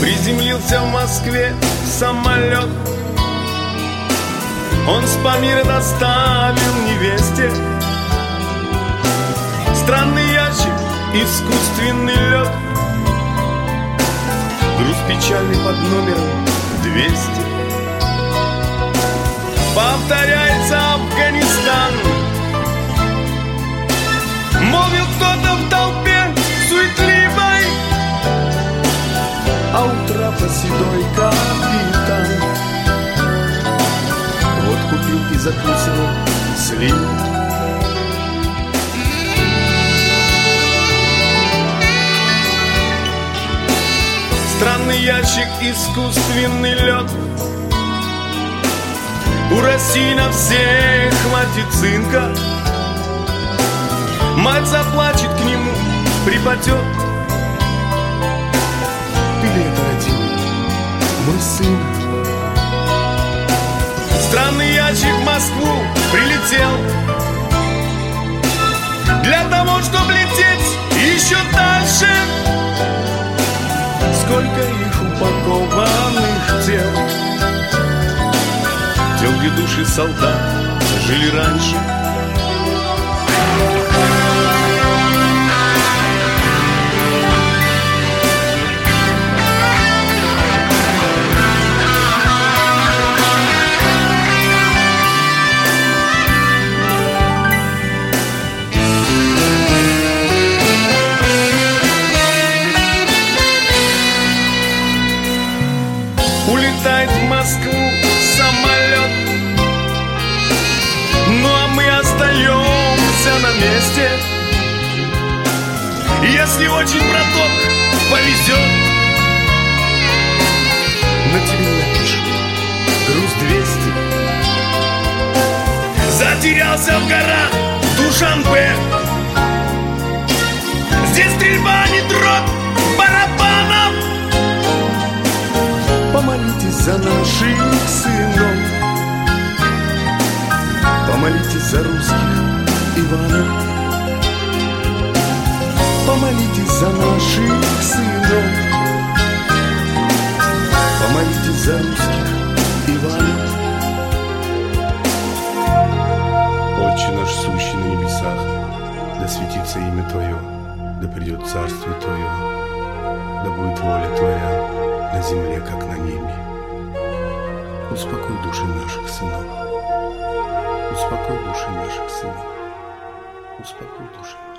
Приземлился в Москве самолет. Он с Памира доставил невесте странный ящик, искусственный лед, груз печальный под номером 200. Повторяется Афганистан, молвил кто-то в толпе суетливой, а у трапа седой капитан. Вот купил и закусывал слив. Странный ящик, искусственный лед. У России на всех хватит цинка. Мать заплачет, к нему припадет. Ты ли это родил, мой сын? Странный ящик в Москву прилетел для того, чтобы лететь еще дальше. Сколько их упакованных тел, тел, где души солдат жили раньше. Улетает в Москву самолет, ну а мы остаемся на месте. Если очень, браток, повезет, на тебе напишут груз 200. Затерялся в горах Душанбе. Здесь стрельба, не дробь барабанов. Помолитесь за наших сынов, помолитесь за русских Иванов. Помолитесь за наших сынов, помолитесь за русских Иванов. Отче наш, сущий на небесах, да светится имя Твое, да придет царствие Твое, да будет воля Твоя на земле, как на небе. Успокой души наших сынов, успокой души наших сынов, успокой души.